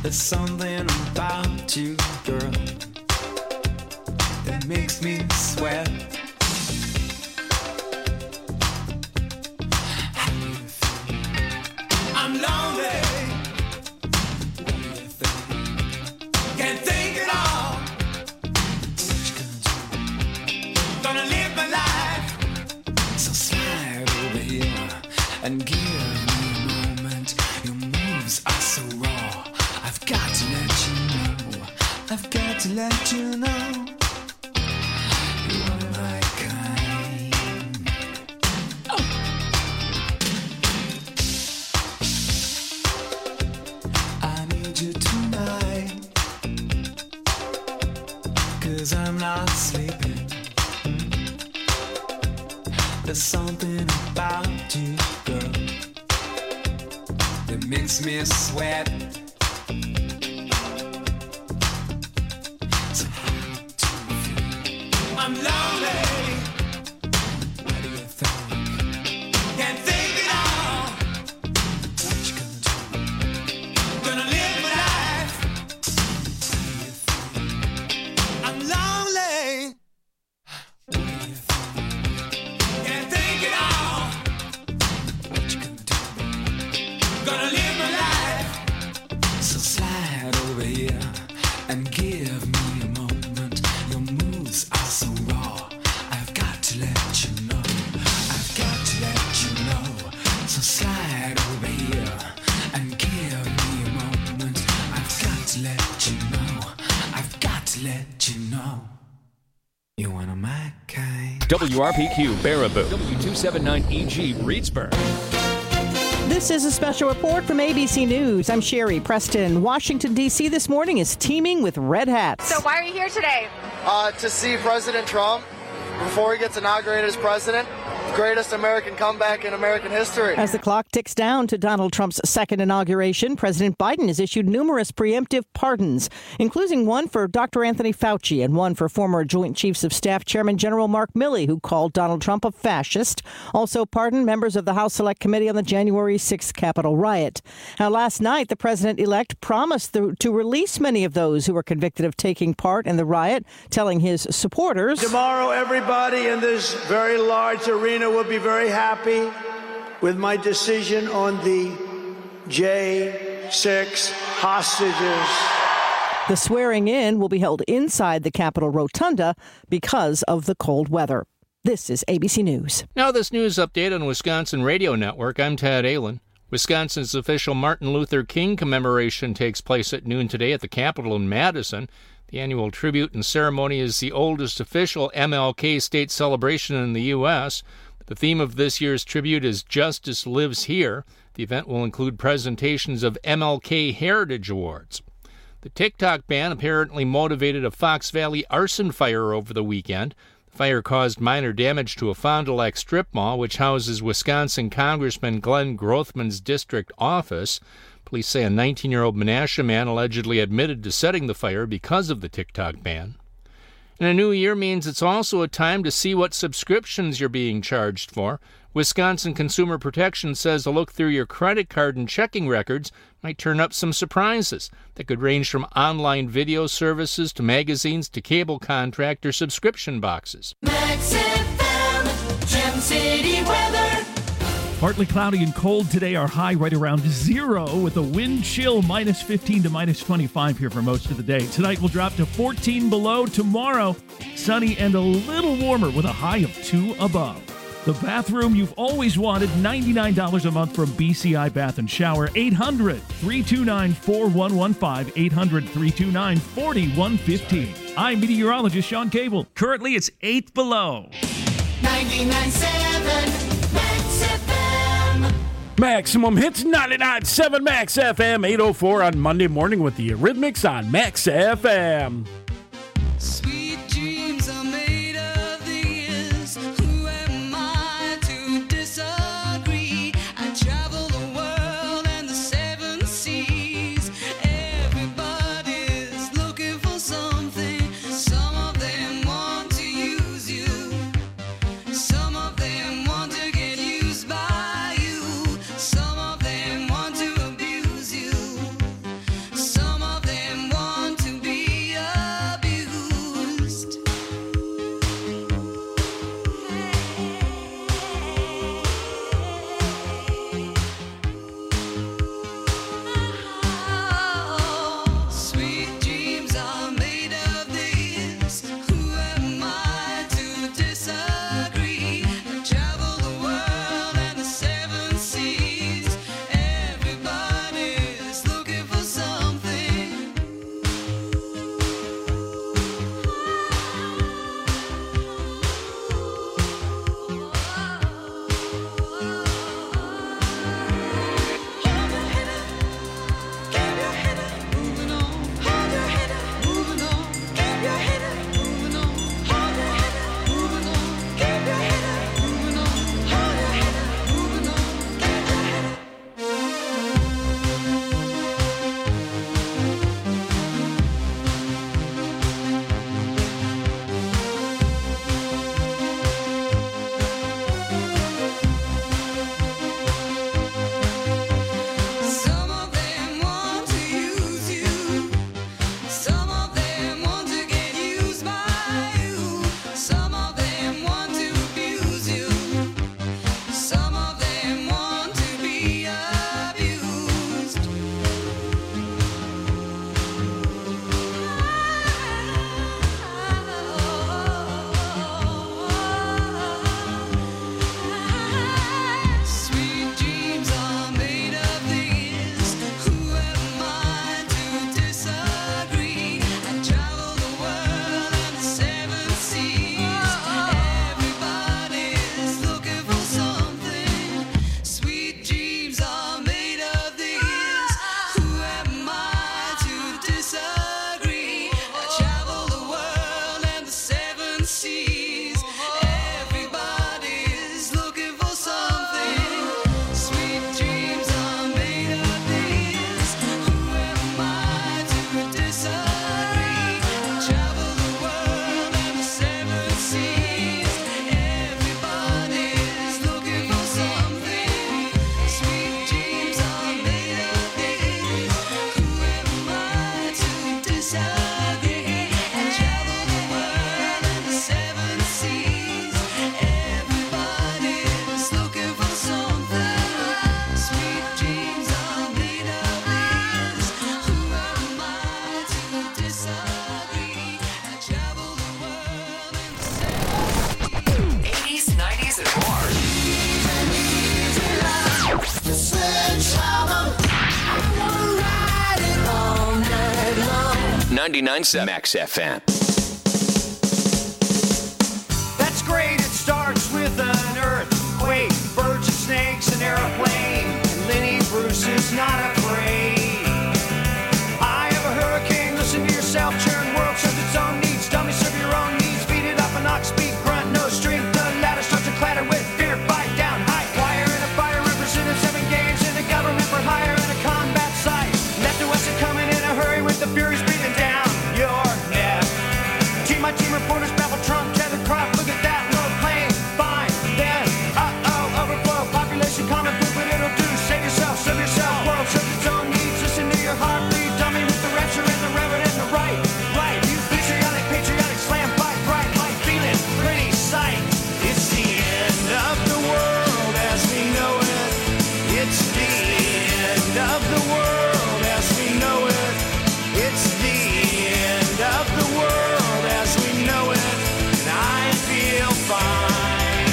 There's something about you, girl, that makes me sweat. How do you feel? I'm lonely. What do you think? Can't think at all. What you gonna do? Gonna live my life. So slide over here and give me a moment. Your moves are so raw. I've got to let you know. I've got to let you know. You are my kind. Oh. I need you tonight, 'cause I'm not sleeping. There's something about you, girl, that makes me sweat. So how do you feel? I'm lonely. What do you think? Can't think at all. What you gonna do? Gonna live my life. How do you feel? I'm lonely. What do you think? Can't think at all. What you gonna do? Gonna live my life. So slide over here and give me a moment. Your moves are so raw. I've got to let you know. I've got to let you know. So slide over here and give me a moment. I've got to let you know. I've got to let you know. You wanna my kind. WRPQ Baraboo, W279EG Reedsburg. This is a special report from ABC News. I'm Sherry Preston. Washington, D.C. this morning is teeming with red hats. So why are you here today? To see President Trump before he gets inaugurated as president. Greatest American comeback in American history. As the clock ticks down to Donald Trump's second inauguration, President Biden has issued numerous preemptive pardons, including one for Dr. Anthony Fauci and one for former Joint Chiefs of Staff Chairman General Mark Milley, who called Donald Trump a fascist. Also pardoned members of the House Select Committee on the January 6th Capitol riot. Now, last night, the president-elect promised to release many of those who were convicted of taking part in the riot, telling his supporters, "Tomorrow, everybody in this very large arena will be very happy with my decision on the J6 hostages." The swearing in will be held inside the Capitol Rotunda because of the cold weather. This is ABC News. Now this news update on Wisconsin Radio Network. I'm Tad Allen. Wisconsin's official Martin Luther King commemoration takes place at noon today at the Capitol in Madison. The annual tribute and ceremony is the oldest official MLK state celebration in the U.S. The theme of this year's tribute is Justice Lives Here. The event will include presentations of MLK Heritage Awards. The TikTok ban apparently motivated a Fox Valley arson fire over the weekend. The fire caused minor damage to a Fond du Lac strip mall, which houses Wisconsin Congressman Glenn Grothman's district office. Police say a 19-year-old Menasha man allegedly admitted to setting the fire because of the TikTok ban. And a new year means it's also a time to see what subscriptions you're being charged for. Wisconsin Consumer Protection says a look through your credit card and checking records might turn up some surprises that could range from online video services to magazines to cable contract or subscription boxes. Max FM, Gem City weather. Partly cloudy and cold today. Our high right around 0 with a wind chill minus 15 to minus 25 here for most of the day. Tonight will drop to 14 below. Tomorrow, sunny and a little warmer with a high of 2 above. The bathroom you've always wanted, $99 a month from BCI Bath and Shower. 800-329-4115, 800-329-4115. I'm meteorologist Sean Cable. Currently, it's 8 below. 99.7 Max FM. Maximum Hits 99.7 Max FM, 8:04 on Monday morning with the Eurythmics on Max FM. Sweet dreams are made of these. Who am I to disagree? I travel the world and the 7 seas. Everybody's looking for something. Some of them want to use you. Some of them want to get used by you. Some of them want to abuse you. Some 99.7 Max FM. That's great, it starts with an earthquake, birds and snakes, an airplane, and Lenny Bruce is not afraid. I have a hurricane, listen to yourself, churn, world serves its own needs, dummy serve your own needs, beat it up an ox, speak, grunt, no strength, the ladder starts to clatter with fear, fight down, high wire and a fire, represented 7 games in the government for hire and a combat site, left to west and coming in a hurry with the furies breathing down your neck. Team by team reporters babble Trump, Kevin Crop, look at that, no plane, fine, then, overflow, population common poop, but it'll do, save yourself, serve yourself, world serves its own needs, listen to your heart, bleed, dummy with the rapture and the reverend and the right, you patriotic, slam, fight, bright, light, feeling, pretty sight, it's the end of the world as we know it, it's the end of the world as we know it, it's the end of the world as we know it, and I feel fine.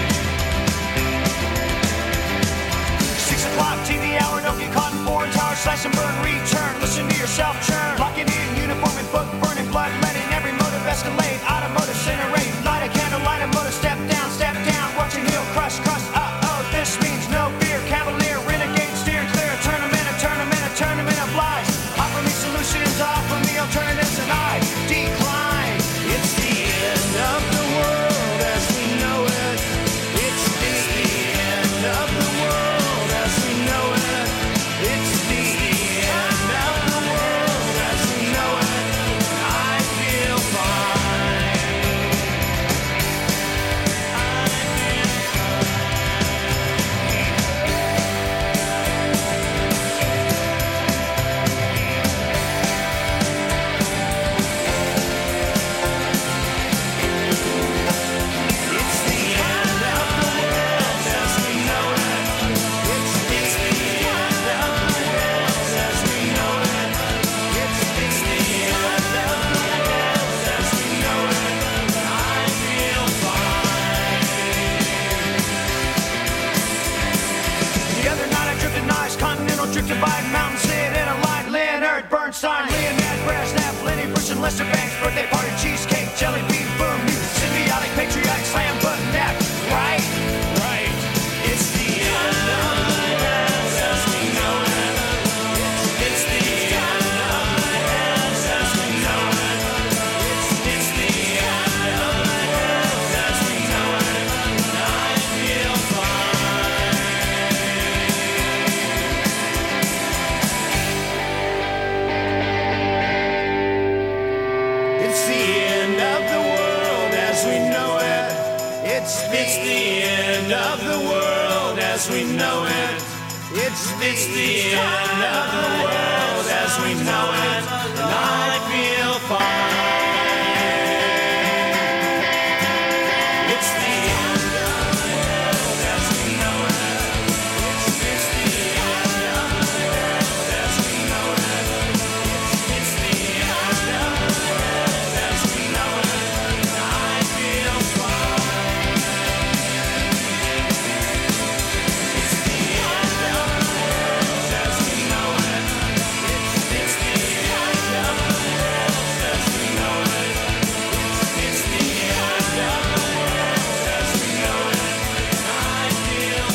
6 o'clock, TV hour, don't get caught in foreign tower, slash and burn, return, listen to yourself churn, locking in, uniform and book, burning blood, letting every motive escalate, automotive incinerate, light a candle, light a motor, step down, watching heel crush, this means no fear, cavalier, renegade, steer clear, a tournament of lies, offer me solutions, offer me alternatives, and I decline. It's the end of the world as we know it, it's the end of the world as we know it, it's the end of the world as we know it, and I feel fine. It's the end of the world as we know it, it's the end of the world as we know it, it's the end of the world as we know it, and I feel fine. The other night I drifted nice, continental drift divide, mountain sit in a light, Leonard Bernstein, Leonard Brasnap, Lenny Bruce and Lester Banks, birthday party, cheesecake, jelly bean, boom, you symbiotic, patriotic, slam button, nap, right, it's the end of the world as we know it, it's the end of the world as we know it, it's the end of the world as we know it, and I feel fine. It's the end of the world as we know it. It's the end of the world as we know it. It's the end of the world as we know it. And I feel fine. It's the end of the world as we know it. It's the end of the world as we know it. It's the end of the world as we know it. And I feel fine. It's the end of the world as we know it. It's the end of the world as we know it. It's the end of the world as we know it. And I feel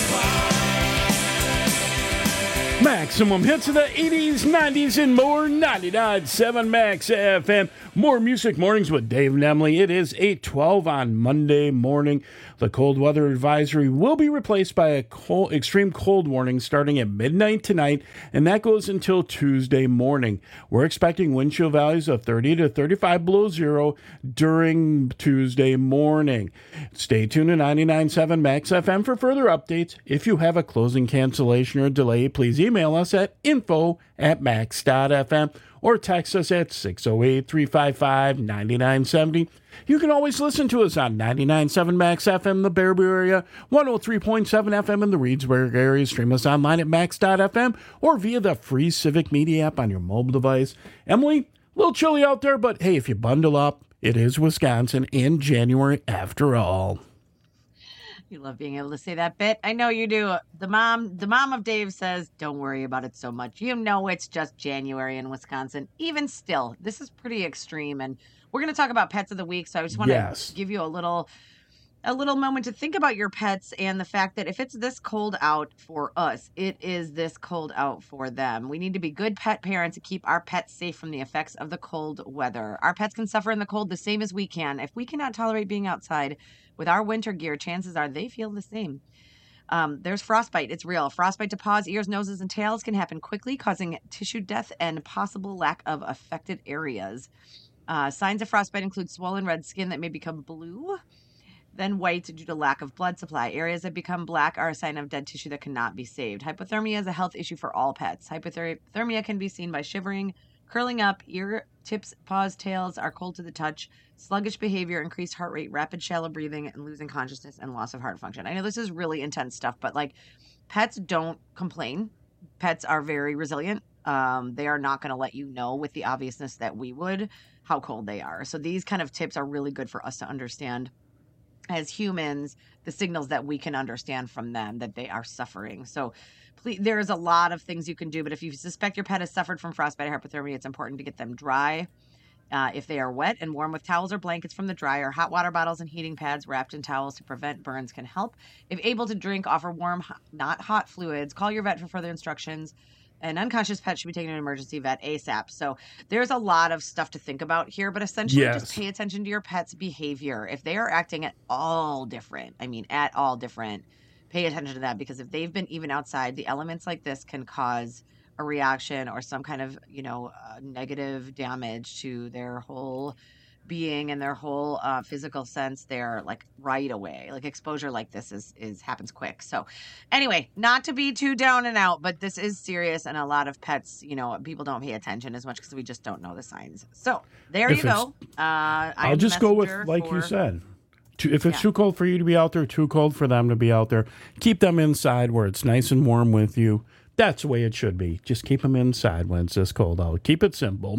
fine. Maximum hits of the 80s, 90s, and more. 99.7 Max FM. More Music Mornings with Dave and Emily. It is 8:12 on Monday morning. The cold weather advisory will be replaced by a extreme cold warning starting at midnight tonight, and that goes until Tuesday morning. We're expecting wind chill values of 30 to 35 below zero during Tuesday morning. Stay tuned to 99.7 Max FM for further updates. If you have a closing cancellation or delay, please email us at info@max.fm or text us at 608-355-9970. You can always listen to us on 99.7 Max FM in the Baraboo area, 103.7 FM in the Reedsburg area. Stream us online at max.fm or via the free Civic Media app on your mobile device. Emily, a little chilly out there, but hey, if you bundle up, it is Wisconsin in January after all. You love being able to say that bit. I know you do. The mom of Dave says, don't worry about it so much. You know it's just January in Wisconsin. Even still, this is pretty extreme. And we're going to talk about pets of the week. So I just want to give you a little moment to think about your pets and the fact that if it's this cold out for us, it is this cold out for them. We need to be good pet parents to keep our pets safe from the effects of the cold weather. Our pets can suffer in the cold the same as we can. If we cannot tolerate being outside with our winter gear, chances are they feel the same. There's frostbite. It's real. Frostbite to paws, ears, noses, and tails can happen quickly, causing tissue death and possible lack of affected areas. Signs of frostbite include swollen red skin that may become blue, then white due to lack of blood supply. Areas that become black are a sign of dead tissue that cannot be saved. Hypothermia is a health issue for all pets. Hypothermia can be seen by shivering, curling up, ear tips, paws, tails are cold to the touch, sluggish behavior, increased heart rate, rapid shallow breathing, and losing consciousness and loss of heart function. I know this is really intense stuff, but like pets don't complain. Pets are very resilient. They are not going to let you know with the obviousness that we would how cold they are. So these kind of tips are really good for us to understand as humans, the signals that we can understand from them that they are suffering. So please, there's a lot of things you can do, but if you suspect your pet has suffered from frostbite or hypothermia, it's important to get them dry. If they are wet and warm with towels or blankets from the dryer, hot water bottles and heating pads wrapped in towels to prevent burns can help. If able to drink, offer warm, not hot fluids. Call your vet for further instructions. An unconscious pet should be taken to an emergency vet ASAP. So there's a lot of stuff to think about here, but essentially just pay attention to your pet's behavior. If they are acting at all different, pay attention to that, because if they've been even outside, the elements like this can cause a reaction or some kind of, negative damage to their whole being and their whole physical sense there, like right away. Like exposure like this is happens quick. So anyway, not to be too down and out, but this is serious, and a lot of pets, people don't pay attention as much because we just don't know the signs. So there you go. I'll just go with you said. If it's too cold for you to be out there, too cold for them to be out there, keep them inside where it's nice and warm with you. That's the way it should be. Just keep them inside when it's this cold out. Keep it simple.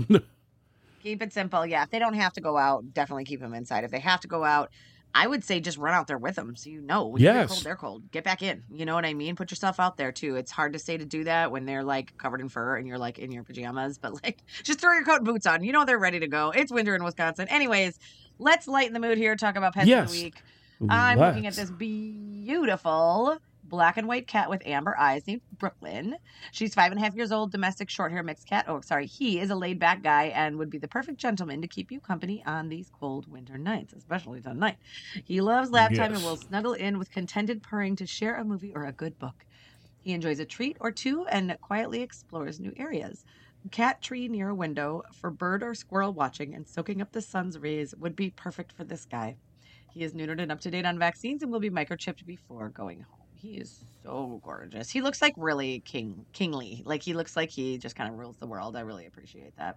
Keep it simple. Yeah, if they don't have to go out, definitely keep them inside. If they have to go out, I would say just run out there with them so when they're cold, they're cold. Get back in. You know what I mean? Put yourself out there, too. It's hard to say to do that when they're, like, covered in fur and you're, like, in your pajamas. But, like, just throw your coat and boots on. You know they're ready to go. It's winter in Wisconsin. Anyways, let's lighten the mood here. Talk about pets of the week. I'm looking at this beautiful black and white cat with amber eyes named Brooklyn. She's 5.5 years old, domestic short hair mixed cat. He is a laid back guy and would be the perfect gentleman to keep you company on these cold winter nights, especially tonight. He loves lap time and will snuggle in with contented purring to share a movie or a good book. He enjoys a treat or two and quietly explores new areas. Cat tree near a window for bird or squirrel watching and soaking up the sun's rays would be perfect for this guy. He is neutered and up to date on vaccines and will be microchipped before going home. He is so gorgeous. He looks like really kingly. Like he looks like he just kind of rules the world. I really appreciate that.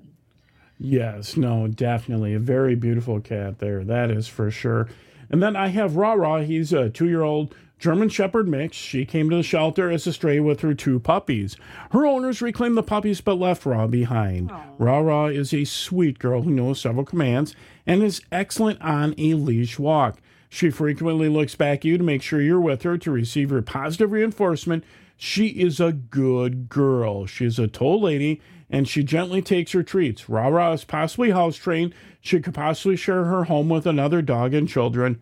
Yes, no, definitely. A very beautiful cat there. That is for sure. And then I have Ra. He's a 2-year-old German Shepherd mix. She came to the shelter as a stray with her 2 puppies. Her owners reclaimed the puppies but left Ra behind. Ra is a sweet girl who knows several commands and is excellent on a leash walk. She frequently looks back at you to make sure you're with her to receive your positive reinforcement. She is a good girl. She's a tall lady, and she gently takes her treats. Ra is possibly house-trained. She could possibly share her home with another dog and children.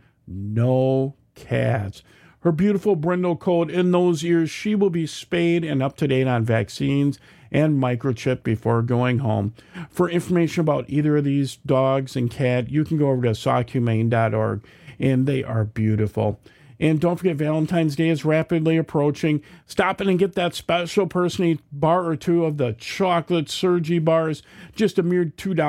No cats. Her beautiful brindle coat in those ears, she will be spayed and up to date on vaccines and microchipped before going home. For information about either of these dogs and cat, you can go over to sauchumane.org. And they are beautiful. And don't forget, Valentine's Day is rapidly approaching. Stop in and get that special person a bar or 2 of the chocolate Surgy bars, just a mere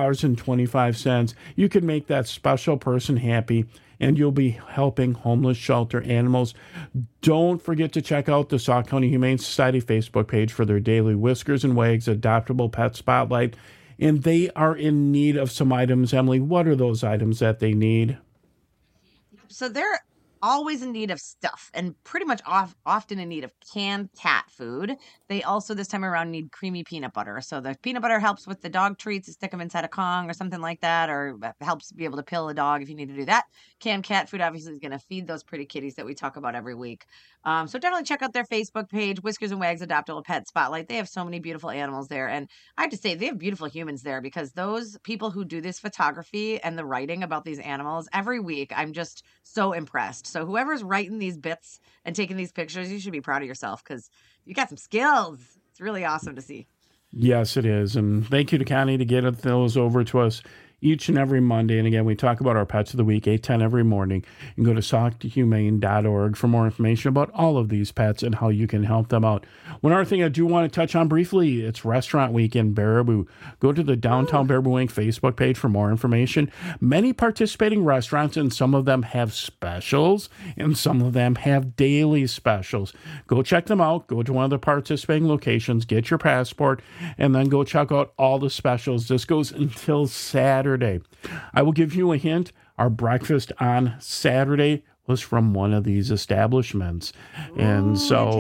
$2.25. You can make that special person happy, and you'll be helping homeless shelter animals. Don't forget to check out the Sauk County Humane Society Facebook page for their daily Whiskers and Wags Adoptable Pet Spotlight. And they are in need of some items. Emily, what are those items that they need? So they're always in need of stuff and pretty much often in need of canned cat food. They also this time around need creamy peanut butter. So the peanut butter helps with the dog treats, to stick them inside a Kong or something like that, or helps be able to pill a dog if you need to do that. Canned cat food obviously is going to feed those pretty kitties that we talk about every week. So definitely check out their Facebook page, Whiskers and Wags Adoptable Pet Spotlight. They have so many beautiful animals there. And I have to say, they have beautiful humans there, because those people who do this photography and the writing about these animals every week, I'm just so impressed. So whoever's writing these bits and taking these pictures, you should be proud of yourself, because you got some skills. It's really awesome to see. Yes, it is. And thank you to Connie to get those over to us each and every Monday. And again, we talk about our pets of the week, 8:10 every morning. You can go to SaukToHumane.org for more information about all of these pets and how you can help them out. One other thing I do want to touch on briefly, it's Restaurant Week in Baraboo. Go to the Downtown Baraboo Inc. Facebook page for more information. Many participating restaurants, and some of them have specials, and some of them have daily specials. Go check them out. Go to one of the participating locations, get your passport, and then go check out all the specials. This goes until Saturday. I will give you a hint. Our breakfast on Saturday was from one of these establishments. And so,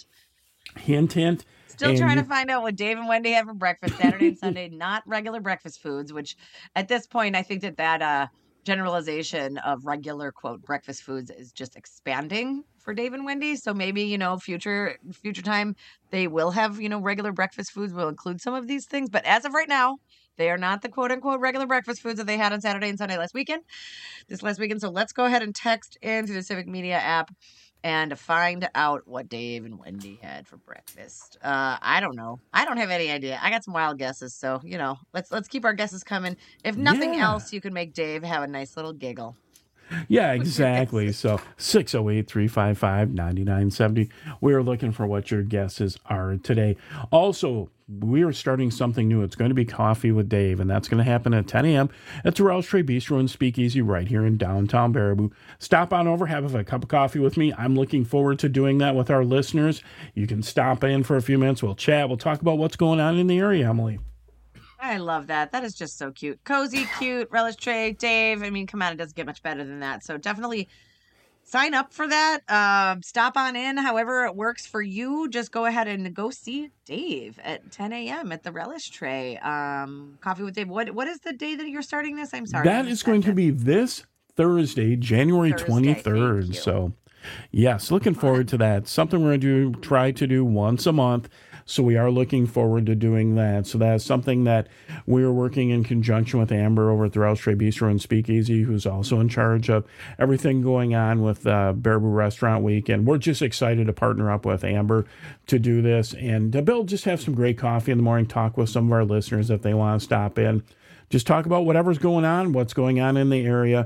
hint. Still trying to find out what Dave and Wendy have for breakfast Saturday and Sunday, not regular breakfast foods, which at this point, I think that generalization of regular, quote, breakfast foods is just expanding for Dave and Wendy. So maybe, future time, they will have, regular breakfast foods will include some of these things. But as of right now, they are not the quote unquote regular breakfast foods that they had on Saturday and Sunday this last weekend. So let's go ahead and text in through the Civic Media app and find out what Dave and Wendy had for breakfast. I don't know. I don't have any idea. I got some wild guesses. So, let's keep our guesses coming. If nothing else, you can make Dave have a nice little giggle. Yeah, exactly. So 608-355-9970. We're looking for what your guesses are today. Also, we are starting something new. It's going to be Coffee with Dave, and that's going to happen at 10 a.m. at the Welsh Trade Bistro and Speakeasy right here in downtown Baraboo. Stop on over, have a cup of coffee with me. I'm looking forward to doing that with our listeners. You can stop in for a few minutes. We'll chat. We'll talk about what's going on in the area, Emily. I love that. That is just so cute. Cozy, cute, relish tray, Dave. I mean, come on, it doesn't get much better than that. So definitely sign up for that. Stop on in, however it works for you. Just go ahead and go see Dave at 10 a.m. at the Relish Tray. Coffee with Dave. What is the day that you're starting this? I'm sorry. That is going to be this Thursday, January 23rd. So, yes, looking forward to that. Something we're going to try to do once a month. So we are looking forward to doing that. So that's something that we're working in conjunction with Amber over at the Welsh Trade Bistro and Speakeasy, who's also in charge of everything going on with Baraboo Restaurant Week. And we're just excited to partner up with Amber to do this. And to Bill, just have some great coffee in the morning, talk with some of our listeners if they want to stop in. Just talk about whatever's going on, what's going on in the area.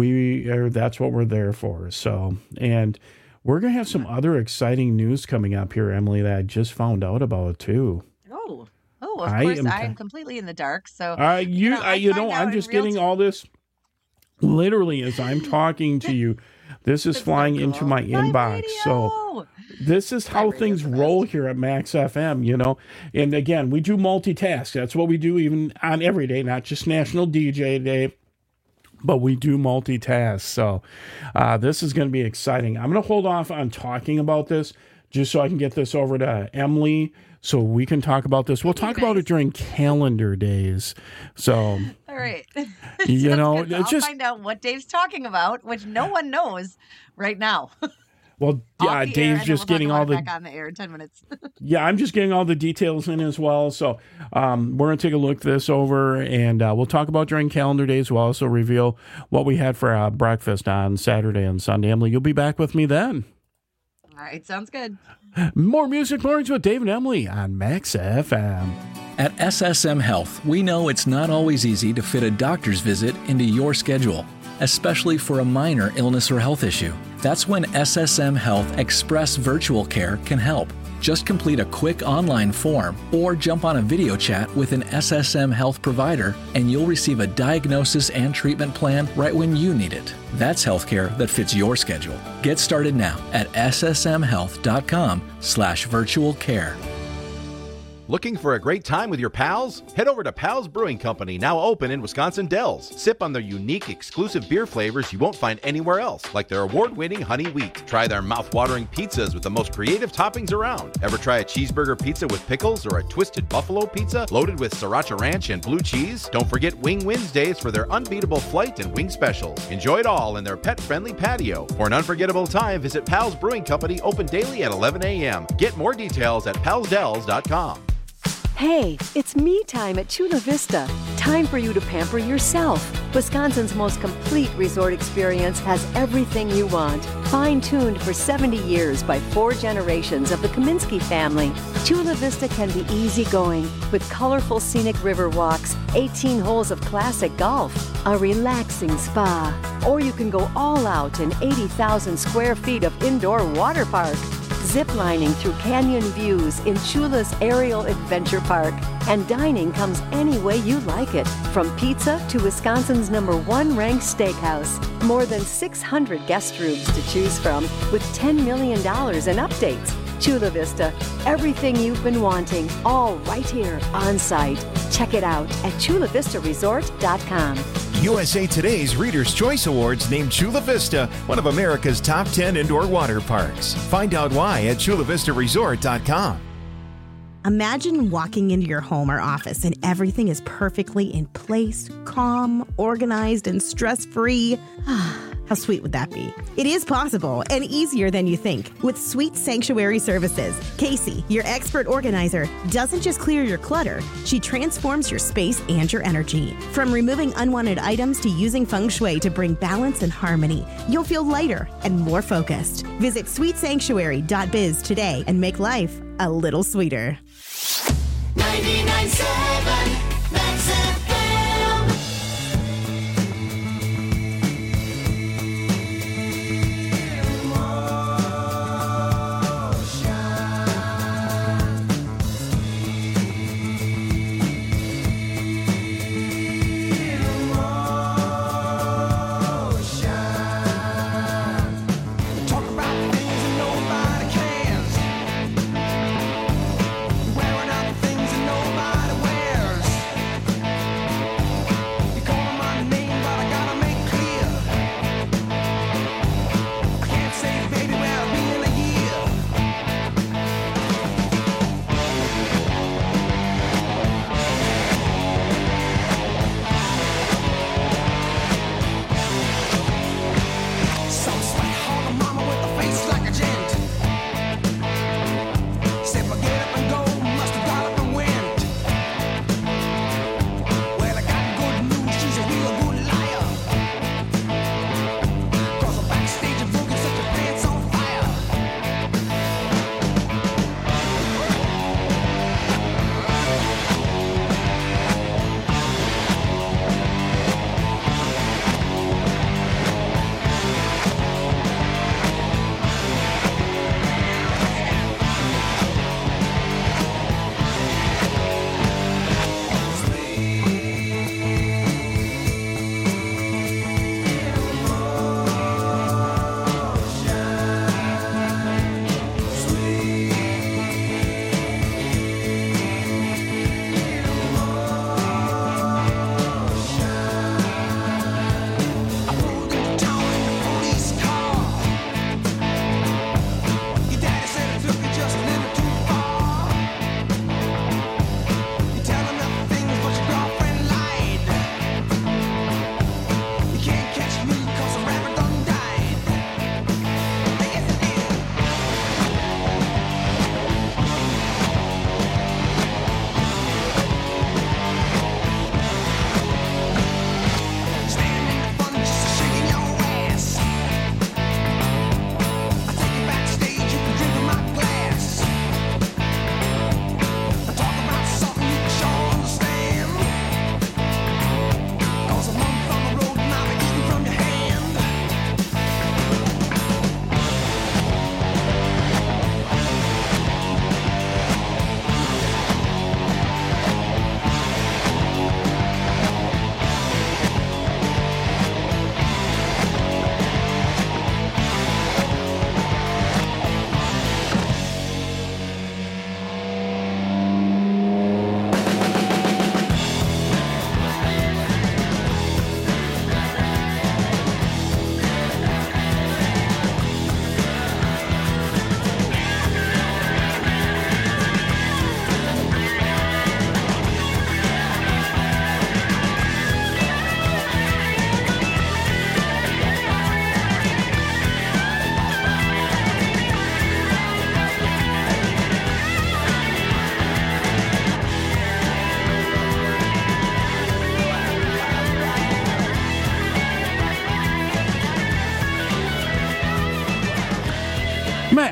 That's what we're there for. So, and we're going to have some other exciting news coming up here, Emily, that I just found out about, too. Oh, of course. I am completely in the dark. So, I'm just getting all this literally as I'm talking to you. This is flying into my inbox. So this is how things roll here at Max FM, And again, we do multitask. That's what we do even on every day, not just National DJ Day. But we do multitask, so this is going to be exciting. I'm going to hold off on talking about this just so I can get this over to Emily so we can talk about this. We'll talk about it during calendar days. So, all right. I'll find out what Dave's talking about, which no one knows right now. Well, yeah, Dave's just getting all the back on the air in 10 minutes. Yeah, I'm just getting all the details in as well. So we're going to take a look this over, and we'll talk about during calendar days. We'll also reveal what we had for breakfast on Saturday and Sunday. Emily, you'll be back with me then. All right, sounds good. More Music Mornings with Dave and Emily on Max FM. At SSM Health, we know it's not always easy to fit a doctor's visit into your schedule, especially for a minor illness or health issue. That's when SSM Health Express Virtual Care can help. Just complete a quick online form or jump on a video chat with an SSM Health provider and you'll receive a diagnosis and treatment plan right when you need it. That's healthcare that fits your schedule. Get started now at ssmhealth.com/virtual care. Looking for a great time with your pals? Head over to Pals Brewing Company, now open in Wisconsin Dells. Sip on their unique, exclusive beer flavors you won't find anywhere else, like their award-winning honey wheat. Try their mouth-watering pizzas with the most creative toppings around. Ever try a cheeseburger pizza with pickles or a twisted buffalo pizza loaded with sriracha ranch and blue cheese? Don't forget Wing Wednesdays for their unbeatable flight and wing specials. Enjoy it all in their pet-friendly patio. For an unforgettable time, visit Pals Brewing Company, open daily at 11 a.m. Get more details at palsdells.com. Hey, it's me time at Chula Vista. Time for you to pamper yourself. Wisconsin's most complete resort experience has everything you want. Fine-tuned for 70 years by 4 generations of the Kaminsky family, Chula Vista can be easygoing with colorful scenic river walks, 18 holes of classic golf, a relaxing spa, or you can go all out in 80,000 square feet of indoor water park. Ziplining through canyon views in Chula's Aerial Adventure Park. And dining comes any way you like it, from pizza to Wisconsin's #1 ranked steakhouse. More than 600 guest rooms to choose from, with $10 million in updates. Chula Vista, everything you've been wanting, all right here on site. Check it out at chulavistaresort.com. USA Today's Reader's Choice Awards named Chula Vista one of America's top 10 indoor water parks. Find out why at chulavistaresort.com. Imagine walking into your home or office and everything is perfectly in place, calm, organized, and stress-free. How sweet would that be? It is possible and easier than you think with Sweet Sanctuary Services. Casey, your expert organizer, doesn't just clear your clutter. She transforms your space and your energy. From removing unwanted items to using feng shui to bring balance and harmony, you'll feel lighter and more focused. Visit sweetsanctuary.biz today and make life a little sweeter. 99.7 Max FM. Talk about things that nobody cares. Wearing out the things that nobody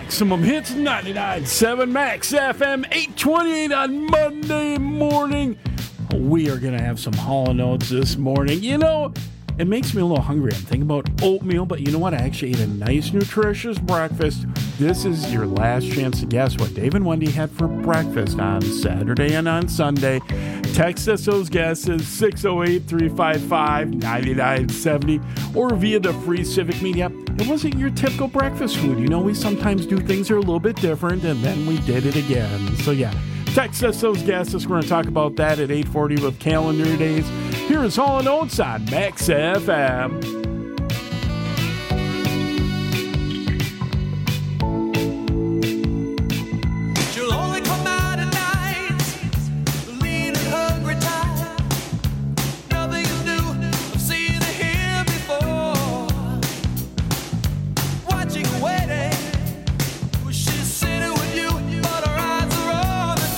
Maximum Hits 99.7 Max FM 828 on Monday morning. We are going to have some Hall & Oates this morning. You know, it makes me a little hungry. I'm thinking about oatmeal, but you know what? I actually ate a nice, nutritious breakfast. This is your last chance to guess what Dave and Wendy had for breakfast on Saturday and on Sunday. Text us those guesses, 608-355-9970, or via the free Civic Media. It wasn't your typical breakfast food. You know, we sometimes do things that are a little bit different, and then we did it again. So yeah, text us those guesses. We're going to talk about that at 8:40 with calendar days. Here is Hall & Oates on Max FM. She'll only come out at night, lean and hungry, tired. Nothing is new. I've seen her here before. Watching, waiting. She's sitting with you, but her eyes are on the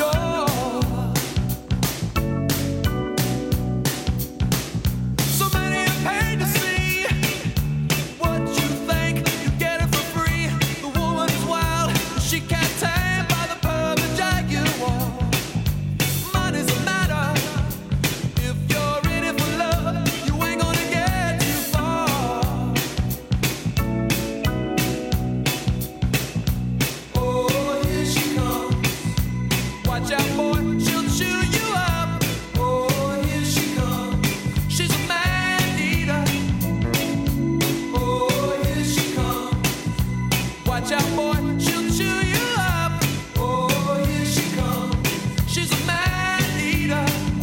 door. So many have paid to see what you think. You get it for free. The woman is wild. She can't tame by the pub and jaguar. Money's a matter. If you're in it for love, you ain't gonna get too far. Oh, here she comes. Watch out, boy, she'll chew you up. Oh, here she comes. She's a man eater. Oh, here she comes. Watch out, boy, she'll chew you up. Oh, here she comes. She's a man eater.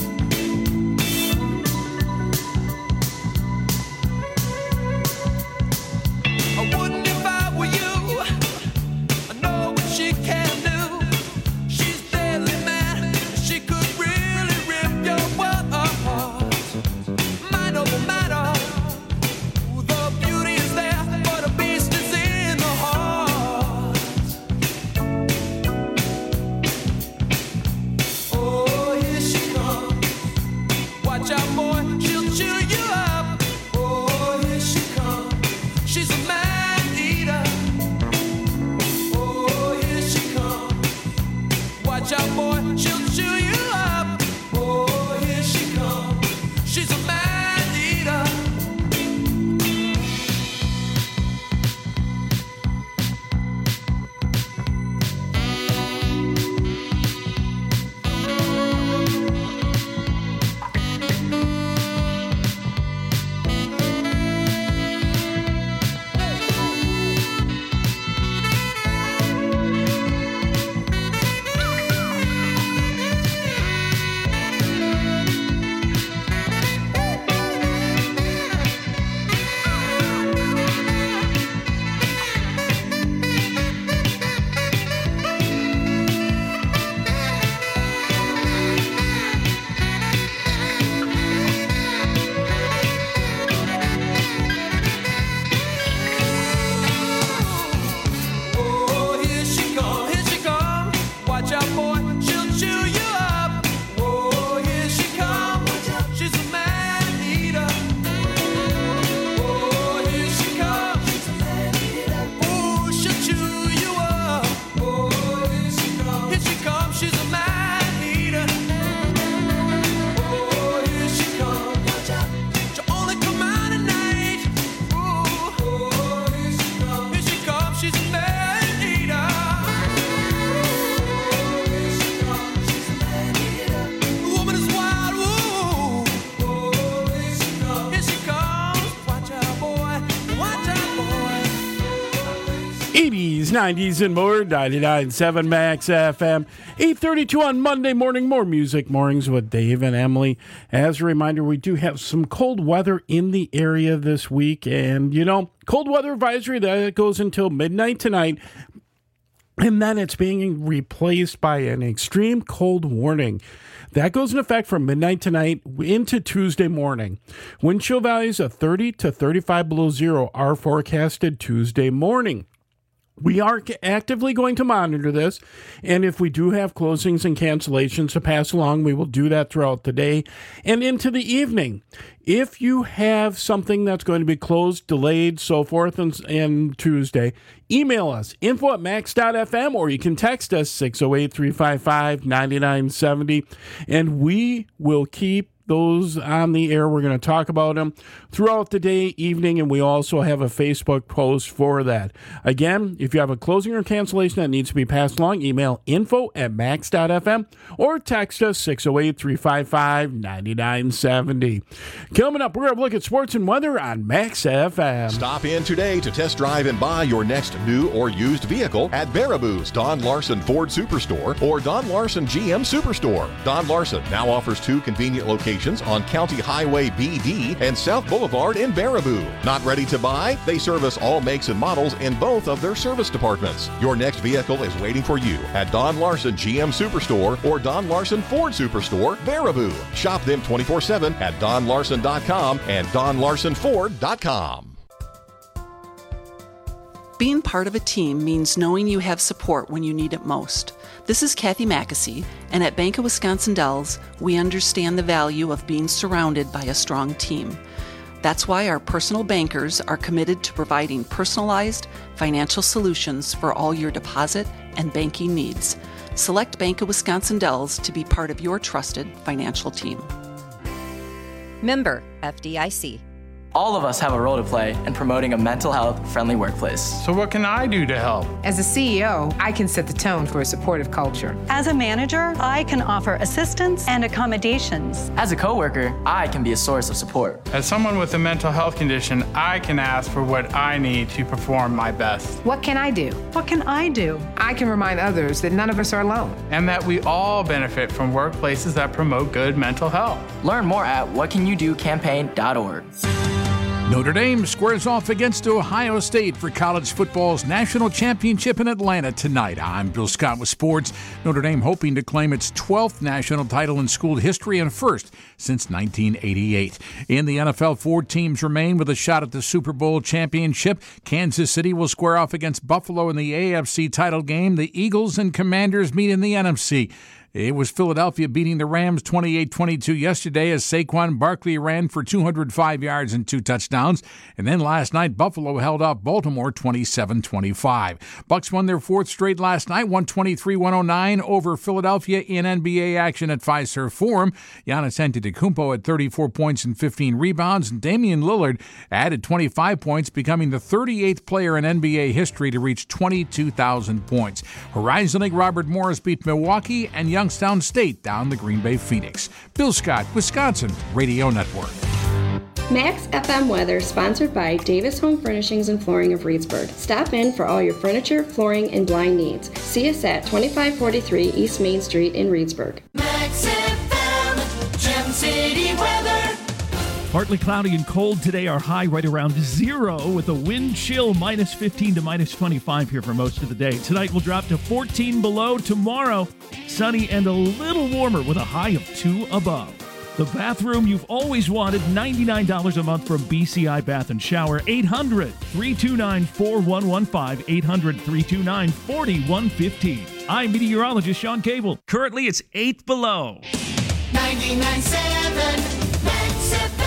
I wouldn't if I were you. I know what she can do. She's deadly mad. She could really rip your world apart. Mind over matter. The beauty is there, but a beast is in the heart. Oh, here she comes. Watch out, boy, she'll chew you up. Oh, here she comes. She's a man eater. Oh, here she comes. Watch out, boy, she'll chew you up. Oh, here she comes. She's a man eater. Oh, here she come, here she come. Watch out, boy, she'll chew you up. Oh, here she come. She's a man eater. Oh, here she comes. Oh, she'll chew you up. Oh, here she comes. Here she comes. She's a man eater. Oh, here she comes. She'll only come out at night. Oh, here she comes. Here she comes. She's a man eater. The woman is wild. Here she comes. Watch out, boy. Watch out, boy. 80s, 90s, and more. 99.7 Max FM. 8:32 on Monday morning. More music mornings with Dave and Emily. As a reminder, we do have some cold weather in the area this week. And, you know, cold weather advisory that goes until midnight tonight. And then it's being replaced by an extreme cold warning. That goes in effect from midnight tonight into Tuesday morning. Wind chill values of 30 to 35 below zero are forecasted Tuesday morning. We are actively going to monitor this, and if we do have closings and cancellations to pass along, we will do that throughout the day and into the evening. If you have something that's going to be closed, delayed, so forth, and Tuesday, email us, info@max.fm, or you can text us, 608-355-9970, and we will keep those on the air. We're going to talk about them throughout the day, evening, and we also have a Facebook post for that. Again, if you have a closing or cancellation that needs to be passed along, email info@max.fm or text us 608-355-9970. Coming up, we're going to look at sports and weather on Max FM. Stop in today to test drive and buy your next new or used vehicle at Baraboo's Don Larson Ford Superstore or Don Larson GM Superstore. Don Larson now offers 2 convenient locations on County Highway BD and South Boulevard in Baraboo. Not ready to buy? They service all makes and models in both of their service departments. Your next vehicle is waiting for you at Don Larson GM Superstore or Don Larson Ford Superstore, Baraboo. Shop them 24/7 at donlarson.com and donlarsonford.com. Being part of a team means knowing you have support when you need it most. This is Kathy Mackesy, and at Bank of Wisconsin Dells, we understand the value of being surrounded by a strong team. That's why our personal bankers are committed to providing personalized financial solutions for all your deposit and banking needs. Select Bank of Wisconsin Dells to be part of your trusted financial team. Member FDIC. All of us have a role to play in promoting a mental health friendly workplace. So what can I do to help? As a CEO, I can set the tone for a supportive culture. As a manager, I can offer assistance and accommodations. As a coworker, I can be a source of support. As someone with a mental health condition, I can ask for what I need to perform my best. What can I do? What can I do? I can remind others that none of us are alone. And that we all benefit from workplaces that promote good mental health. Learn more at whatcanyoudocampaign.org. Notre Dame squares off against Ohio State for college football's national championship in Atlanta tonight. I'm Bill Scott with sports. Notre Dame hoping to claim its 12th national title in school history and first since 1988. In the NFL, 4 teams remain with a shot at the Super Bowl championship. Kansas City will square off against Buffalo in the AFC title game. The Eagles and Commanders meet in the NFC. It was Philadelphia beating the Rams 28-22 yesterday as Saquon Barkley ran for 205 yards and 2 touchdowns. And then last night, Buffalo held off Baltimore 27-25. Bucks won their 4th straight last night, 123-109 over Philadelphia in NBA action at Fiserv Forum. Giannis Antetokounmpo had 34 points and 15 rebounds, and Damian Lillard added 25 points, becoming the 38th player in NBA history to reach 22,000 points. Horizon League Robert Morris beat Milwaukee, and Youngstown State down the Green Bay Phoenix. Bill Scott, Wisconsin Radio Network. Max FM weather sponsored by Davis Home Furnishings and Flooring of Reedsburg. Stop in for all your furniture, flooring, and blind needs. See us at 2543 East Main Street in Reedsburg. Max FM, Gem City weather. Partly cloudy and cold today. Our high right around 0 with a wind chill -15 to -25 here for most of the day. Tonight will drop to 14 below. Tomorrow, sunny and a little warmer with a high of 2 above. The bathroom you've always wanted, $99 a month from BCI Bath and Shower. 800-329-4115, 800-329-4115. I'm meteorologist Sean Cable. Currently, it's 8 below. 99.7 Max FM.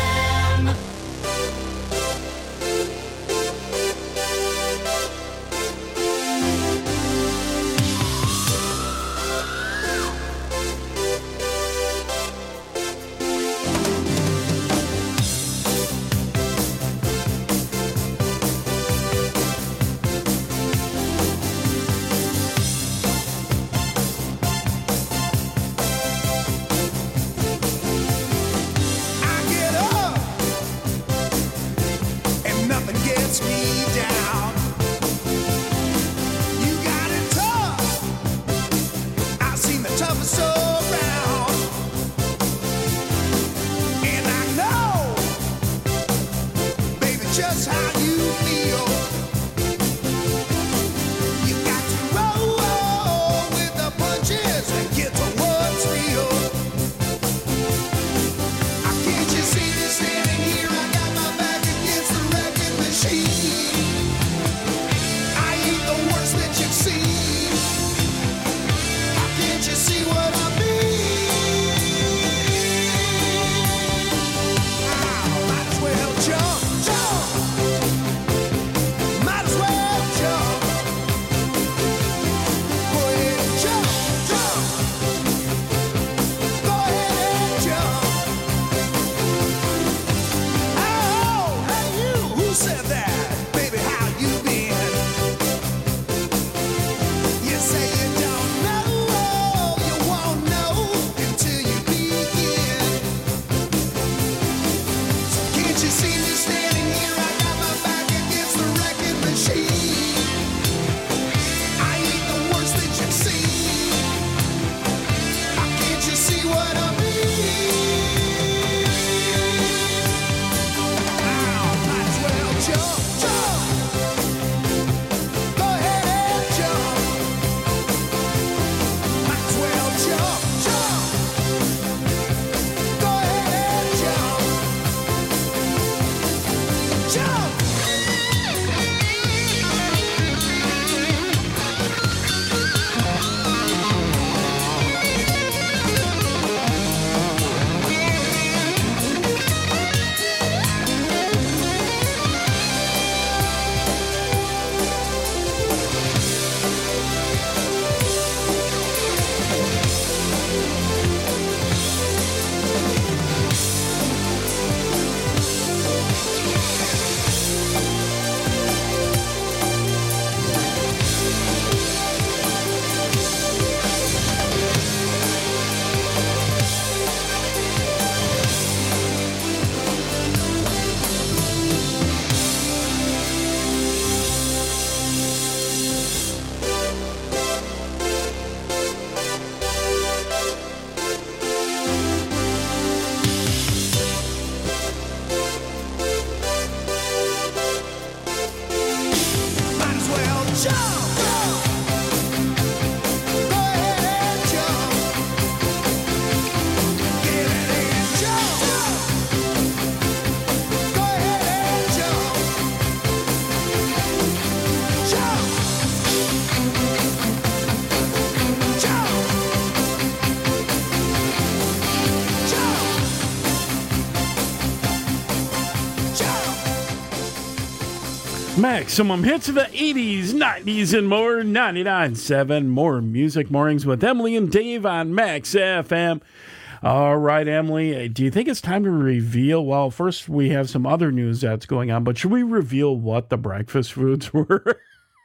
Maximum hits of the 80s, 90s, and more. 99.7 More Music Mornings with Emily and Dave on Max FM. All right, Emily, do you think it's time to reveal? Well, first we have some other news that's going on, but should we reveal what the breakfast foods were?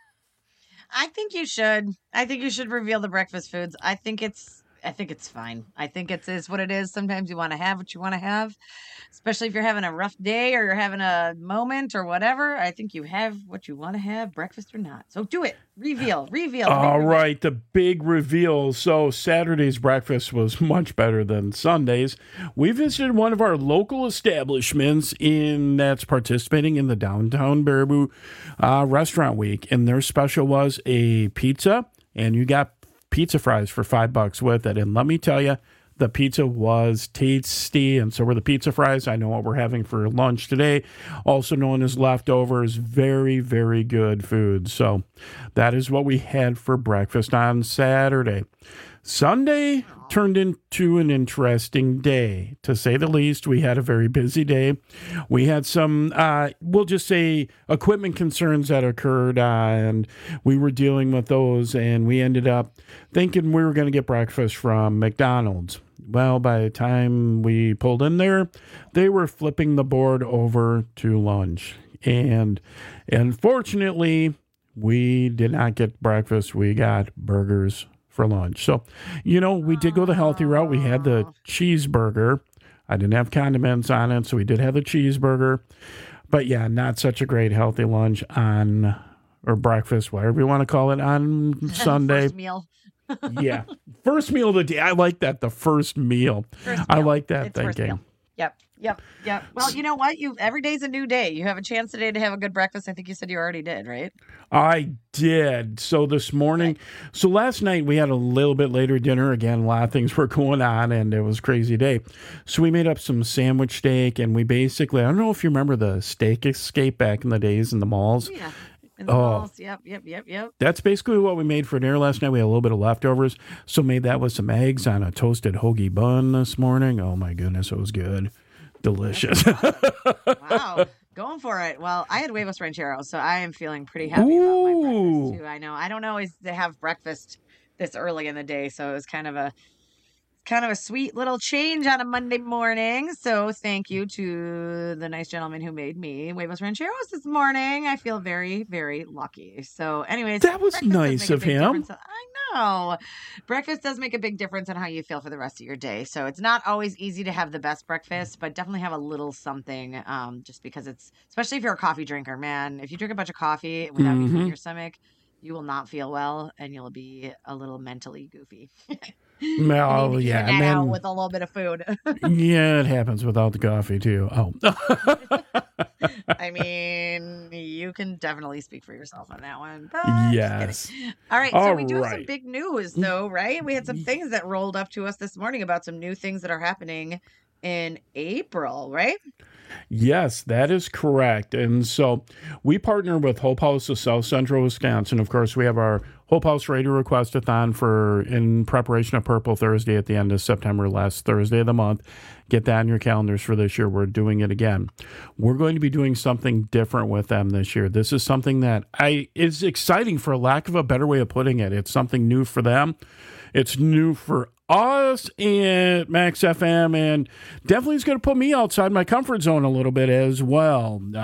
I think you should. I think you should reveal the breakfast foods. I think it's fine. I think it is what it is. Sometimes you want to have what you want to have, especially if you're having a rough day or you're having a moment or whatever. I think you have what you want to have, breakfast or not. So do it. Reveal. All right, the big reveal. So Saturday's breakfast was much better than Sunday's. We visited one of our local establishments that's participating in the Downtown Baraboo Restaurant Week, and their special was a pizza, and you got pizza fries for $5 with it. And let me tell you, the pizza was tasty, and so were the pizza fries. I know what we're having for lunch today, also known as leftovers. Very, very good food. So that is what we had for breakfast on Saturday. Sunday turned into an interesting day, to say the least. We had a very busy day. We had some, we'll just say, equipment concerns that occurred, and we were dealing with those, and we ended up thinking we were going to get breakfast from McDonald's. Well, by the time we pulled in there, they were flipping the board over to lunch. And unfortunately, we did not get breakfast. We got burgers for lunch. So, we did go the healthy route. We had the cheeseburger. I didn't have condiments on it, so we did have the cheeseburger. But yeah, not such a great healthy lunch or breakfast, whatever you want to call it, on Sunday. First meal. Yeah. First meal of the day. I like that, the first meal. I like that thinking. Yep. Well, you know what? Every day's a new day. You have a chance today to have a good breakfast. I think you said you already did, right? I did. So this morning, so last night we had a little bit later dinner. Again, a lot of things were going on, and it was a crazy day. So we made up some sandwich steak, and we basically, I don't know if you remember the Steak Escape back in the days in the malls. Yeah. In the malls. Yep. That's basically what we made for dinner last night. We had a little bit of leftovers, so made that with some eggs on a toasted hoagie bun this morning. Oh my goodness, it was good. Delicious. Wow. Going for it. Well, I had huevos rancheros, so I am feeling pretty happy about my breakfast too. I know. I don't always have breakfast this early in the day, so it was kind of a sweet little change on a Monday morning. So thank you to the nice gentleman who made me huevos rancheros this morning. I feel very, very lucky. So anyways, that was nice of him. I know. Breakfast does make a big difference on how you feel for the rest of your day. So it's not always easy to have the best breakfast, but definitely have a little something, just because especially if you're a coffee drinker, man. If you drink a bunch of coffee without any food in your stomach, you will not feel well, and you'll be a little mentally goofy. Well, yeah, and then with a little bit of food. Yeah, it happens without the coffee too. Oh, I mean, you can definitely speak for yourself on that one. But yes. All right, so we do have some big news, though, right? We had some things that rolled up to us this morning about some new things that are happening in April, right? Yes, that is correct. And so we partner with Hope House of South Central Wisconsin. Of course, we have our Hope House Radio Request-a-thon in preparation of Purple Thursday at the end of September, last Thursday of the month. Get that on your calendars for this year. We're doing it again. We're going to be doing something different with them this year. This is something that is exciting, for lack of a better way of putting it. It's something new for them. It's new for us at Max FM, and definitely is going to put me outside my comfort zone a little bit as well. We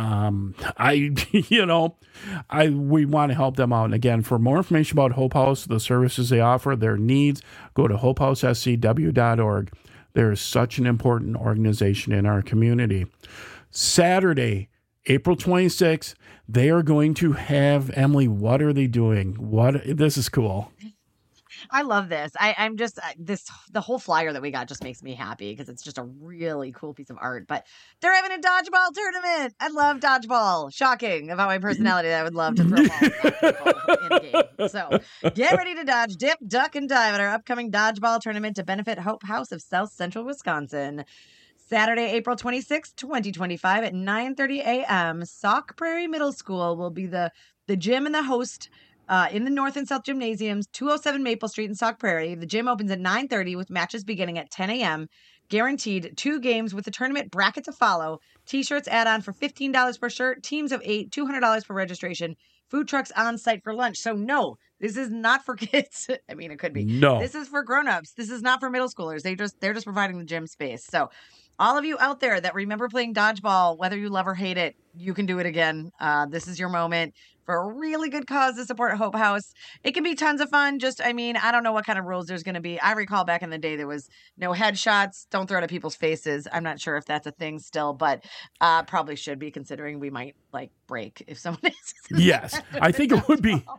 want to help them out. And again, for more information about Hope House, the services they offer, their needs, go to hopehousescw.org. They're such an important organization in our community. Saturday, April 26th, they are going to have, Emily, what are they doing? This is cool. I love this. The whole flyer that we got just makes me happy because it's just a really cool piece of art. But they're having a dodgeball tournament. I love dodgeball. Shocking about my personality that I would love to throw balls at people in a game. So get ready to dodge, dip, duck, and dive at our upcoming dodgeball tournament to benefit Hope House of South Central Wisconsin. Saturday, April 26, 2025 at 9:30 a.m. Sauk Prairie Middle School will be the gym and the host in the North and South Gymnasiums, 207 Maple Street in Sauk Prairie. The gym opens at 9:30 with matches beginning at 10 a.m. Guaranteed 2 games with the tournament bracket to follow. T-shirts add-on for $15 per shirt. Teams of 8, $200 for registration. Food trucks on site for lunch. So no, this is not for kids. I mean, it could be. No. This is for grown-ups. This is not for middle schoolers. They're just providing the gym space. So all of you out there that remember playing dodgeball, whether you love or hate it, you can do it again. This is your moment for a really good cause to support Hope House. It can be tons of fun. I don't know what kind of rules there's going to be. I recall back in the day, there was no headshots. Don't throw it at people's faces. I'm not sure if that's a thing still, but probably should be, considering we might break if someone is. Yes, I think it would be.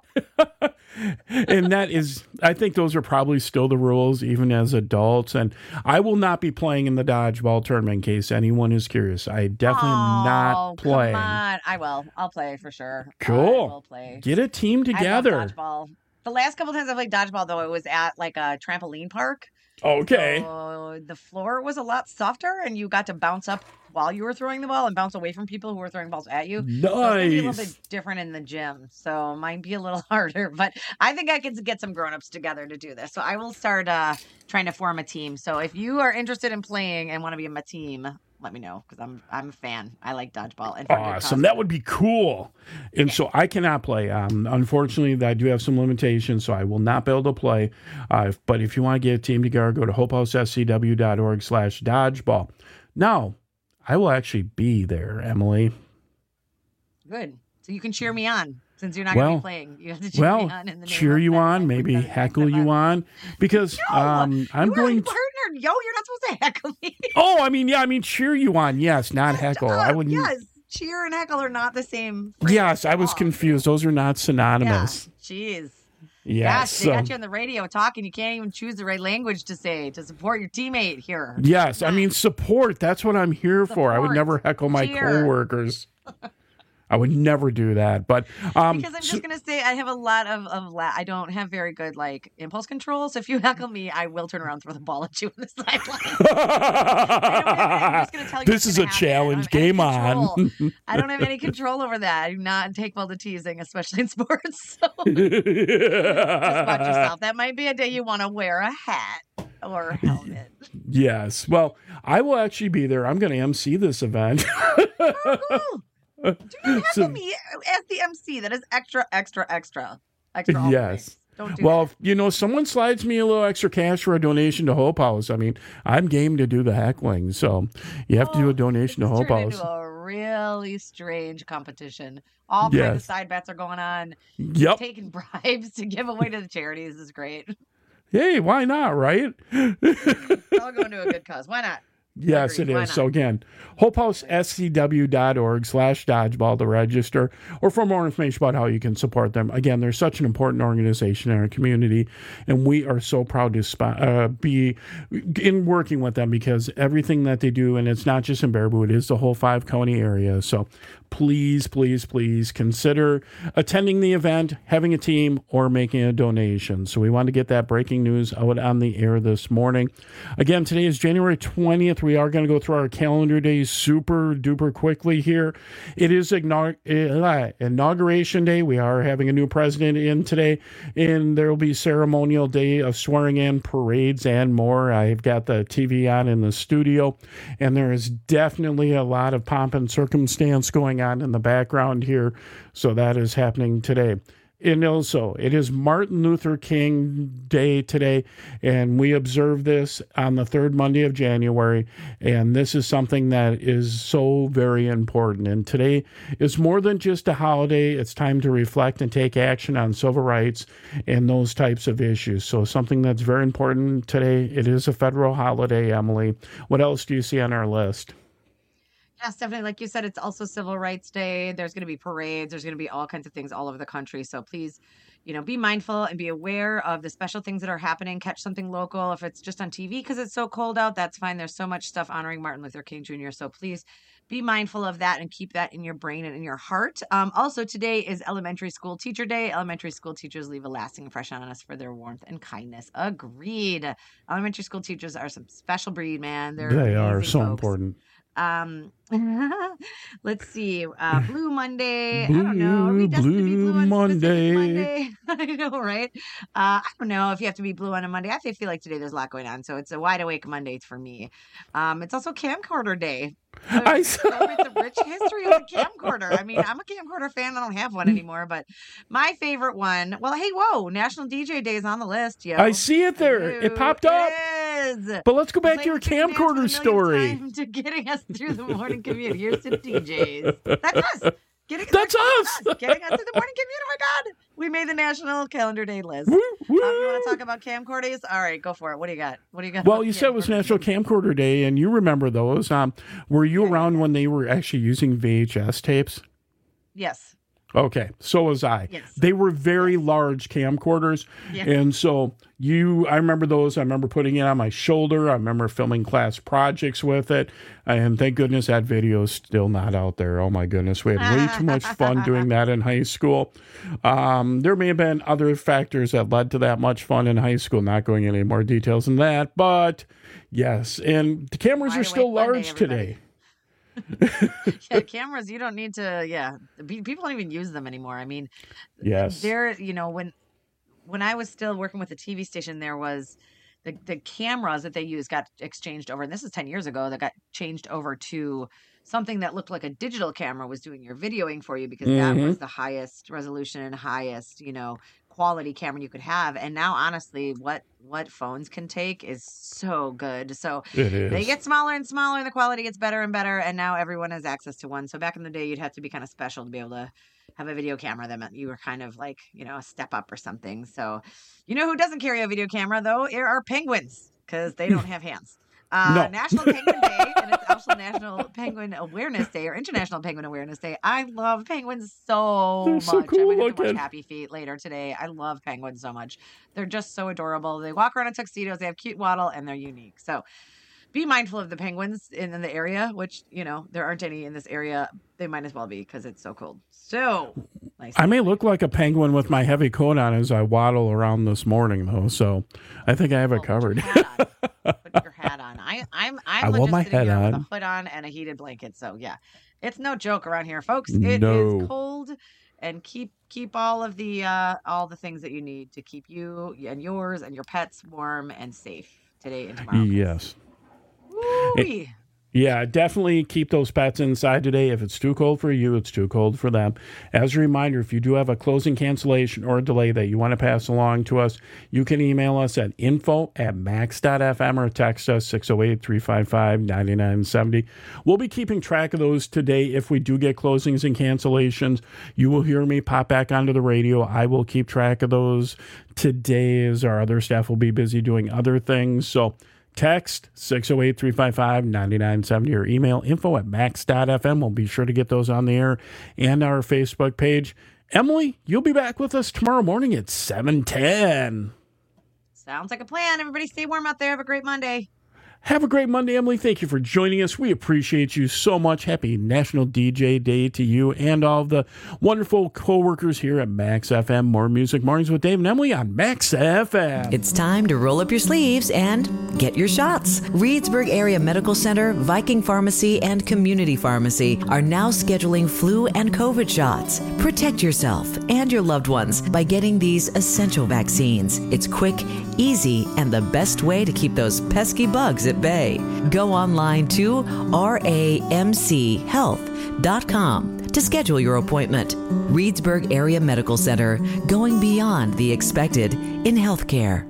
And I think those are probably still the rules, even as adults. And I will not be playing in the dodgeball tournament, in case anyone is curious. I definitely am not playing. Come on. I will. I'll play for sure. Cool. I will play. Get a team together. I love dodgeball. The last couple times I played dodgeball, though, it was at a trampoline park. Okay. So the floor was a lot softer, and you got to bounce up while you were throwing the ball and bounce away from people who were throwing balls at you. Nice. So it's gonna be a little bit different in the gym, so it might be a little harder. But I think I can get some grown-ups together to do this. So I will start trying to form a team. So if you are interested in playing and want to be in my team, let me know, because I'm a fan. I like dodgeball. And awesome. That would be cool. And so I cannot play. Unfortunately, I do have some limitations, so I will not be able to play. But if you want to get a team together, go to hopehouseSCW.org/dodgeball. Now, I will actually be there, Emily. Good. So you can cheer me on. Since you're not going to be playing, you have to cheer me on. In the cheer you on, maybe heckle you on, because I'm going to. Yo, you're not supposed to heckle me. Oh, I mean, cheer you on. Yes, not heckle. I wouldn't. Yes, cheer and heckle are not the same. Yes, I was confused. Those are not synonymous. Jeez. Yes. They got you on the radio talking. You can't even choose the right language to say to support your teammate here. Yes, I mean support. That's what I'm here for. I would never heckle my coworkers. I would never do that, but because I'm just gonna say I have a lot of I don't have very good impulse control. So if you heckle me, I will turn around and throw the ball at you on the sideline. I'm just gonna tell you this is a challenge. Game on. I don't have any control over that. I do not take well to teasing, especially in sports. So just watch yourself. That might be a day you want to wear a hat or a helmet. Yes. Well, I will actually be there. I'm going to MC this event. Oh, cool. Do not heckle me as the MC. That is extra. Yes. Don't do well, that. if someone slides me a little extra cash for a donation to Hope House, I mean, I'm game to do the heckling. So you have to do a donation to Hope House. Into a really strange competition. All kinds of side bets are going on. Yep. Taking bribes to give away to the charities is great. Hey, why not, right? It's all going to a good cause. Why not? Yes, it is. So again, hopehouseSCW.org/dodgeball to register, or for more information about how you can support them. Again, they're such an important organization in our community, and we are so proud to be in working with them, because everything that they do, and it's not just in Baraboo, it is the whole 5-county area. So please, please, please consider attending the event, having a team, or making a donation. So we want to get that breaking news out on the air this morning. Again, today is January 20th. We are going to go through our calendar days super duper quickly here. It is Inauguration Day. We are having a new president in today, and there will be ceremonial day of swearing in, parades, and more. I've got the TV on in the studio, and there is definitely a lot of pomp and circumstance going on in the background here. So that is happening today. And also, it is Martin Luther King Day today, and we observe this on the third Monday of January, and this is something that is so very important. And today is more than just a holiday. It's time to reflect and take action on civil rights and those types of issues. So something that's very important today. It is a federal holiday, Emily. What else do you see on our list? Yes, definitely. Like you said, it's also Civil Rights Day. There's going to be parades. There's going to be all kinds of things all over the country. So please, be mindful and be aware of the special things that are happening. Catch something local. If it's just on TV because it's so cold out, that's fine. There's so much stuff honoring Martin Luther King Jr. So please be mindful of that and keep that in your brain and in your heart. Also, today is Elementary School Teacher Day. Elementary school teachers leave a lasting impression on us for their warmth and kindness. Agreed. Elementary school teachers are some special breed, man. They are so folks. important. Let's see. Blue Monday. I don't know. Are we destined to be blue on Monday. Monday? I know, right? I don't know if you have to be blue on a Monday. I feel like today there's a lot going on, so it's a wide awake Monday for me. It's also camcorder day. I celebrate the rich history of the camcorder. I mean, I'm a camcorder fan. I don't have one anymore, but my favorite one. Well, hey, whoa! National DJ Day is on the list. Yo, I see it there. It popped up. It is. But let's go back to your camcorder story. To getting us through the morning commute. Here's to DJs. That's us. That's us. Getting us through the morning commute. Oh my God. We made the National Calendar Day list. You want to talk about camcorders? All right, go for it. What do you got? Well, you said it was National Camcorder Day, and you remember those. Were you around when they were actually using VHS tapes? Yes. Okay, so was I. Yes. They were very large camcorders. Yeah. And so I remember those. I remember putting it on my shoulder. I remember filming class projects with it. And thank goodness that video is still not out there. Oh my goodness. We had way too much fun doing that in high school. There may have been other factors that led to that much fun in high school. Not going into any more details than that. But yes, and the cameras are still large today. Yeah, cameras, you don't need to, people don't even use them anymore. I mean, yes, there, when I was still working with a TV station, there was the cameras that they used got exchanged over, and this is 10 years ago, that got changed over to something that looked like a digital camera was doing your videoing for you, because that was the highest resolution and highest, quality camera you could have. And now, honestly, what phones can take is so good. So they get smaller and smaller, and the quality gets better and better. And now everyone has access to one. So back in the day, you'd have to be kind of special to be able to have a video camera. That meant you were kind of like, a step up or something. So who doesn't carry a video camera, though? Are penguins, because they don't have hands. No. National Penguin Day, and it's also National Penguin Awareness Day, or International Penguin Awareness Day. I love penguins so They're much. so cool I might have to watch looking. Happy Feet later today. I love penguins so much. They're just so adorable. They walk around in tuxedos. They have cute waddle, and they're unique. So be mindful of the penguins in the area, which, there aren't any in this area. They might as well be, because it's so cold. So nice. I may look like a penguin with my heavy coat on as I waddle around this morning, though. So I think I have it covered. Put your hat on. I'm want legit my sitting hat here with on. a hood on and a heated blanket. So yeah, it's no joke around here, folks. It is No. cold, and keep all of the things that you need to keep you and yours and your pets warm and safe today and tomorrow. Yes. Woo-wee. Yeah, definitely keep those pets inside today. If it's too cold for you, it's too cold for them. As a reminder, if you do have a closing cancellation or a delay that you want to pass along to us, you can email us at info@max.fm or text us 608-355-9970. We'll be keeping track of those today. If we do get closings and cancellations, you will hear me pop back onto the radio. I will keep track of those today, as our other staff will be busy doing other things. So text 608-355-9970 or email info@max.fm. We'll be sure to get those on the air and our Facebook page. Emily, you'll be back with us tomorrow morning at 7:10. Sounds like a plan. Everybody stay warm out there. Have a great Monday. Have a great Monday, Emily. Thank you for joining us. We appreciate you so much. Happy National DJ Day to you and all of the wonderful co-workers here at Max FM. More Music Mornings with Dave and Emily on Max FM. It's time to roll up your sleeves and get your shots. Reedsburg Area Medical Center, Viking Pharmacy, and Community Pharmacy are now scheduling flu and COVID shots. Protect yourself and your loved ones by getting these essential vaccines. It's quick, easy, and the best way to keep those pesky bugs at bay. Go online to ramchealth.com to schedule your appointment. Reedsburg Area Medical Center, going beyond the expected in healthcare.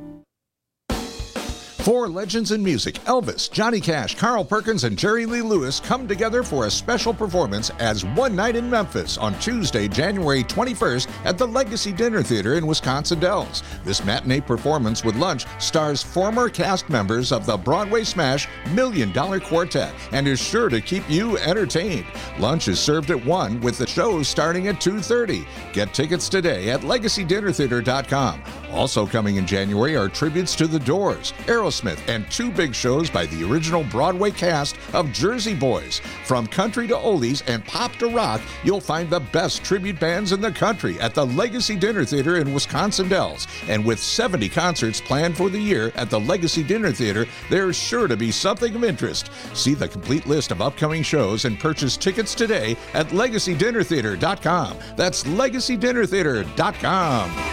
Four legends in music, Elvis, Johnny Cash, Carl Perkins, and Jerry Lee Lewis come together for a special performance as One Night in Memphis on Tuesday, January 21st at the Legacy Dinner Theater in Wisconsin Dells. This matinee performance with lunch stars former cast members of the Broadway smash $1 Million Quartet and is sure to keep you entertained. Lunch is served at 1 with the show starting at 2:30. Get tickets today at LegacyDinnerTheater.com. Also coming in January are tributes to The Doors, Aerosmith, Aerosmith, and 2 big shows by the original Broadway cast of Jersey Boys. From country to oldies and pop to rock, you'll find the best tribute bands in the country at the Legacy Dinner Theater in Wisconsin Dells. And with 70 concerts planned for the year at the Legacy Dinner Theater, there's sure to be something of interest. See the complete list of upcoming shows and purchase tickets today at LegacyDinnerTheater.com. That's LegacyDinnerTheater.com.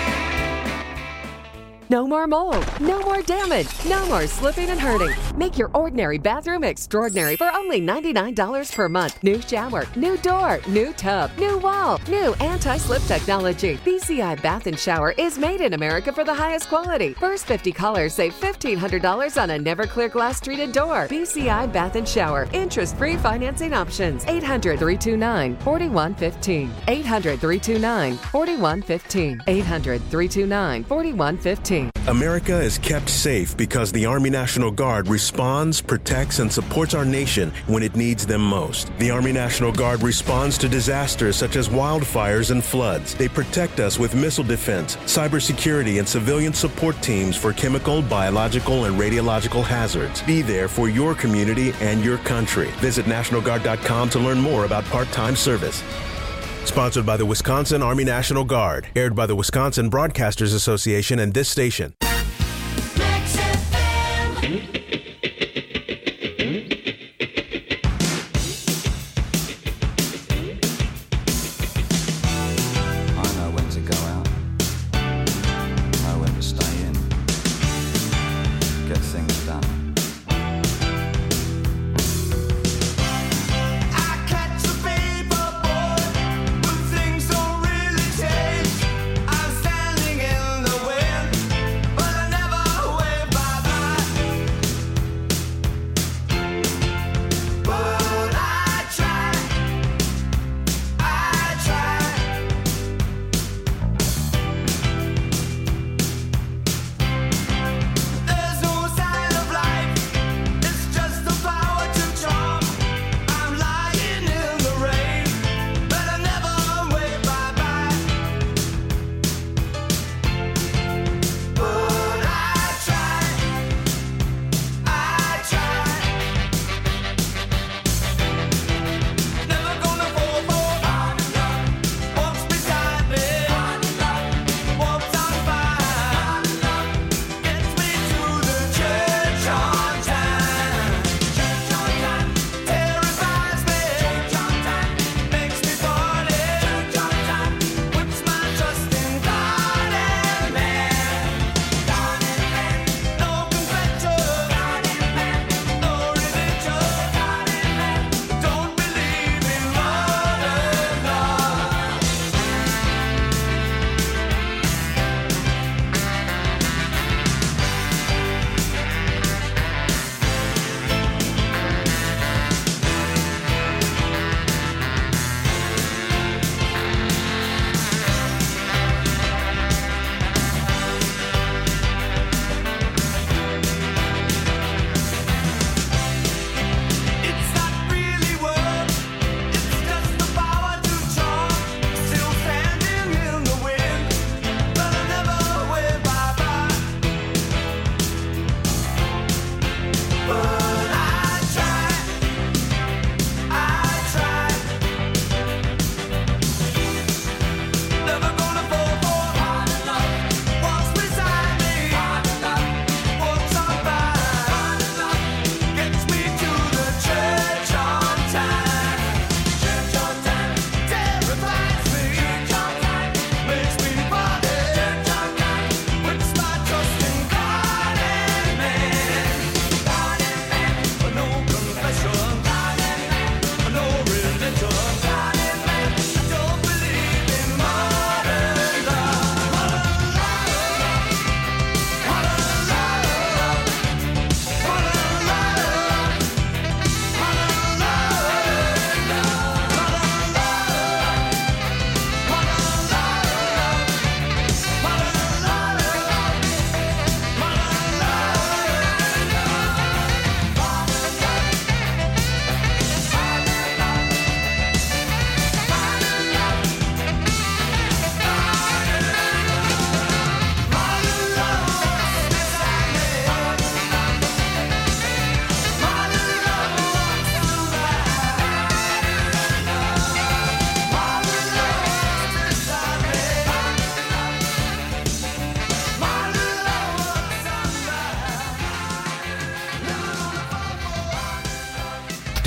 No more mold, no more damage, no more slipping and hurting. Make your ordinary bathroom extraordinary for only $99 per month. New shower, new door, new tub, new wall, new anti-slip technology. BCI Bath and Shower is made in America for the highest quality. First 50 callers save $1,500 on a never clear glass treated door. BCI Bath and Shower. Interest-free financing options. 800-329-4115. 800-329-4115. 800-329-4115. America is kept safe because the Army National Guard responds, protects, and supports our nation when it needs them most. The Army National Guard responds to disasters such as wildfires and floods. They protect us with missile defense, cybersecurity, and civilian support teams for chemical, biological, and radiological hazards. Be there for your community and your country. Visit NationalGuard.com to learn more about part-time service. Sponsored by the Wisconsin Army National Guard. Aired by the Wisconsin Broadcasters Association and this station. But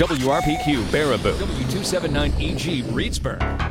WRPQ Baraboo, W279EG Reedsburg.